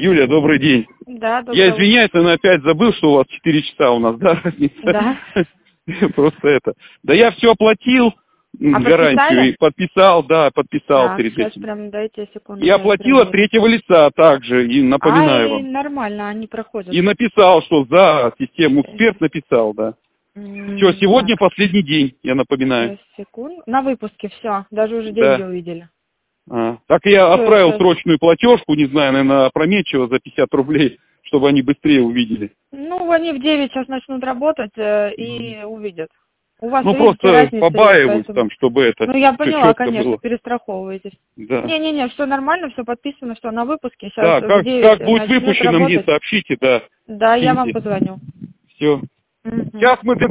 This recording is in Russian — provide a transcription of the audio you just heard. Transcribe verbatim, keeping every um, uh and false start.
Юля, добрый день. Да, добрый. Я извиняюсь, но опять забыл, что у вас четыре часа у нас, да, разница? Да. Просто это. Да я все оплатил, А гарантию, подписали? и подписал, да, подписал Так, перед сейчас этим. прям дайте секунду. И я оплатил от проверю. третьего лица также, и напоминаю Ай, вам. нормально, они проходят. И написал, что за систему эксперт написал, да. М, Все, сегодня Так, последний день, я напоминаю. сейчас, секунду. На выпуске все, даже уже деньги Да. увидели. А, так я Всё, отправил щас. срочную платежку, не знаю, наверное, опрометчиво за пятьдесят рублей, чтобы они быстрее увидели. Ну, они в девять сейчас начнут работать э, и увидят. У вас, Ну, видите, просто разница есть, побаиваюсь поэтому... там, чтобы это Ну, я все поняла, четко конечно, было. перестраховываетесь. Да. Не-не-не, все нормально, все подписано, все на выпуске. Сейчас Да, в как, девять как будет начнет выпущено, мне работать. сообщите, да, Да, я вам киньте. позвоню. Все. Мгм. Сейчас мы